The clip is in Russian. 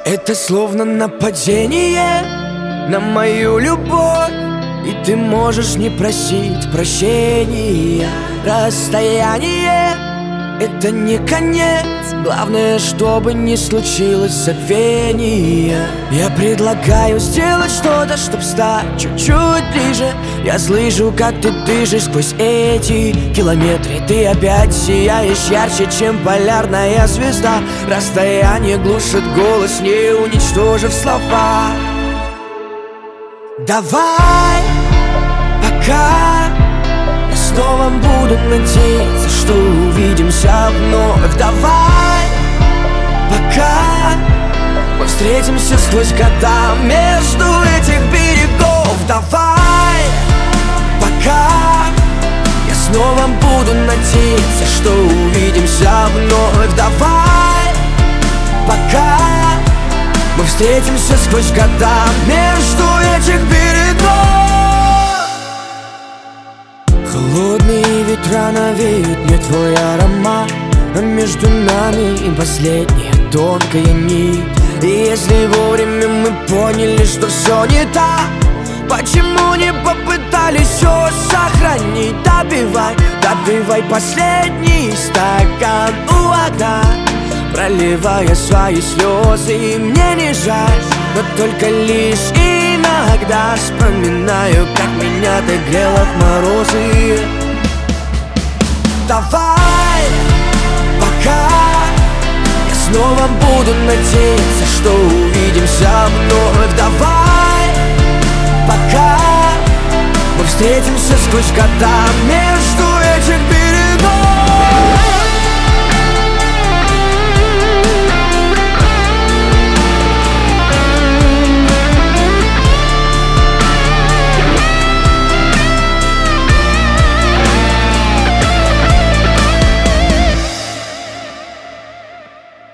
Это словно нападение на мою любовь, и ты можешь не просить прощения. Расстояние — это не конец, главное, чтобы не случилось забвения. Я предлагаю сделать что-то, чтоб стать чуть-чуть ближе. Я слышу, как ты дышишь сквозь эти километры. Ты опять сияешь ярче, чем полярная звезда. Расстояние глушит голос, не уничтожив слова. Давай, пока я снова буду надеяться, что увидимся вновь. Давай, пока мы встретимся сквозь года между этих берегов. Давай, пока я снова буду надеяться, что увидимся вновь. Давай, пока мы встретимся сквозь года между этих берегов. Холодные ветра навеют мне твой аромат, а между нами и последняя тонкая нить. И если вовремя мы поняли, что все не так, почему не попытались все сохранить? Допивай, допивай последний стакан у окна, проливая свои слезы. И мне не жаль, но только лишь иногда вспоминаю, как меня ты грела в морозы. Давай, пока я снова буду надеяться, что увидимся вновь. Давай, пока мы встретимся сквозь года между этих берегов.